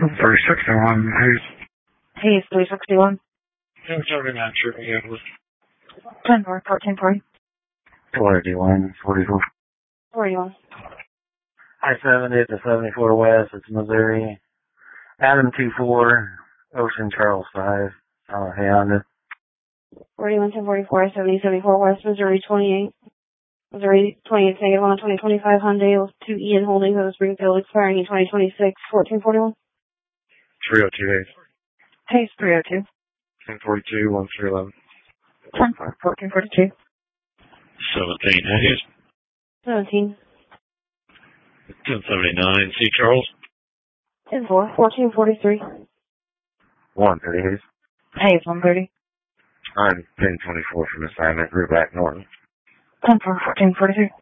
361, Hayes. Hayes, 361. 1079, sure, yeah, 10 4, 1440. 281, 44. 41. I-70 to 74 West, it's Missouri. Adam 24, Ocean Charles 5, Honda. 41, 1044, 70, 74 West, Missouri 28. Missouri 28, negative 1, 2025 Hyundai 2 Ian Holdings of Springfield expiring in 2026, 1441. 302, Hayes. Hayes, 302. 1042, 1311. 10 4, 1442. 17 Hayes. 17. 1079 C. Charles. 10 4, 1443. 130, Hayes. Hayes, 130. I'm 1024 from assignment, route back north. 10 4, 1443.